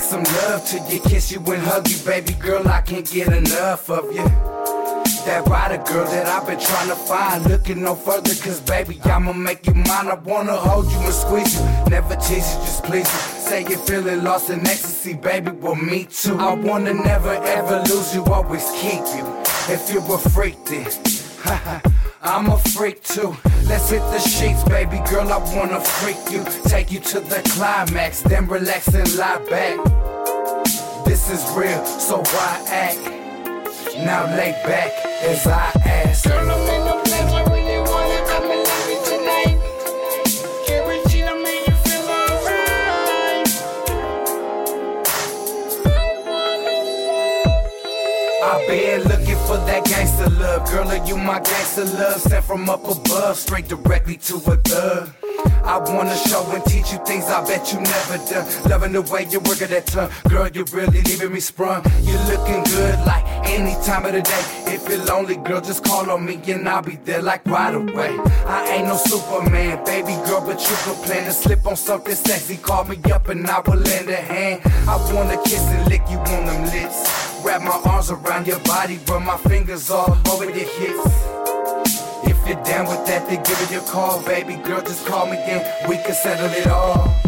some love to you, kiss you and hug you, baby girl, I can't get enough of you. That rider girl that I've been trying to find, looking no further, cause baby, I'ma make you mine. I wanna hold you and squeeze you, never tease you, just please you. Say you're feeling lost in ecstasy, baby, well me too. I wanna never ever lose you, always keep you. If you're a freak then, I'm a freak too. Let's hit the sheets, baby girl, I wanna freak you. Take you to the climax, then relax and lie back. This is real, so why act? Now lay back as I ask. Girl, I'm in the place where you wanna come and love me tonight. Guaranteed I'll make you feel alright. I've been looking for that gangster love. Girl, are you my gangster love? Sent from up above, straight directly to a thug. I wanna show and teach you things I bet you never done. Loving the way you work at that tongue. Girl, you're really leaving me sprung. You're looking good like any time of the day. If you're lonely, girl, just call on me and I'll be there like right away. I ain't no Superman, baby girl, but you can plan to slip on something sexy. Call me up and I will lend a hand. I wanna kiss and lick you on them lips. Wrap my arms around your body, run my fingers all over your hips. If you're down with that, then give it a call, baby girl, just call me and we can settle it all.